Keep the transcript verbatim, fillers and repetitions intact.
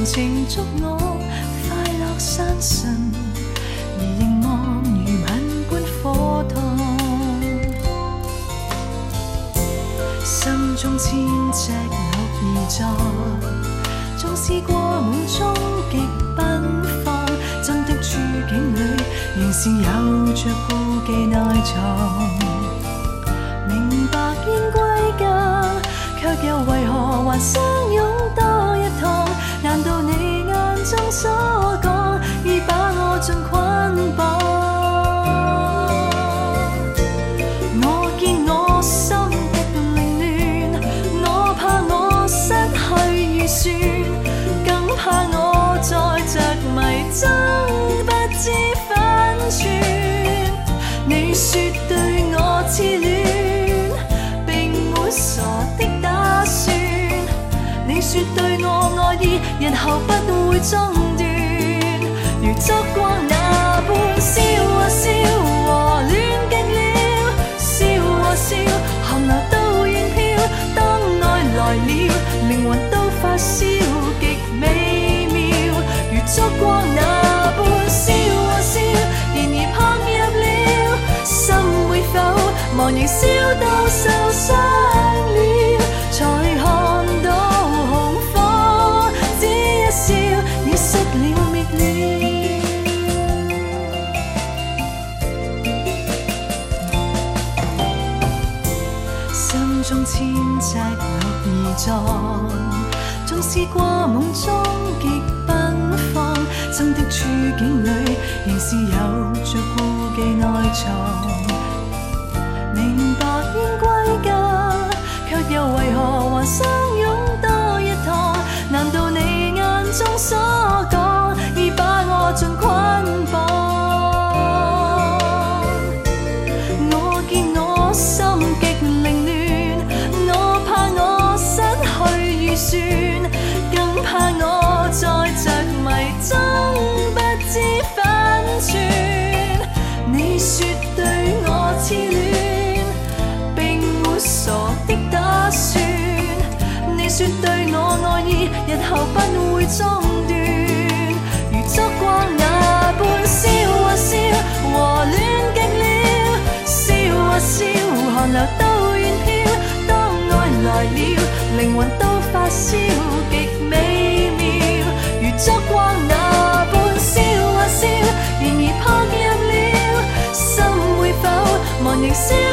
情祝我快樂相信，而凝望如吻般火燙，心中千隻鹿兒在，縱試過滿終極奔放，真的處境裏仍是有着顧忌內藏。明白應歸家，卻又為何還相擁多一趟？難道你眼中所講已把我盡捆綁？我見我心極凌亂，我怕我失去預算，更怕我再着迷中不知反轉。你說對我痴戀，並沒傻的打算。你說對我愛意，日後不會中斷，如燭光那般燒啊燒，和戀極了，燒啊燒，寒流都遠飄。當愛來了，靈魂都發燒，極美妙，如燭光那般燒啊燒。然而拍入了，心會否茫然燒到受傷了，才看到熄了滅了，心中千隻鹿兒在，縱試過夢中極奔放，真的處境裏仍是有着顧忌內藏。明白應歸家，卻又為何還相擁多一趟？難道你眼中所講已把我盡捆綁？我見我心極凌亂，我怕我失去預算，更怕我再着迷中不知反轉。你說對我痴戀，並沒傻的打算。你說對我愛意，日後不會中斷，如燭光那般燒啊燒，和戀極了，燒啊燒，寒流都遠飄。當愛來了，靈魂都發燒，極美妙，如燭光那般燒啊燒。然而拍入了，心會否茫然燒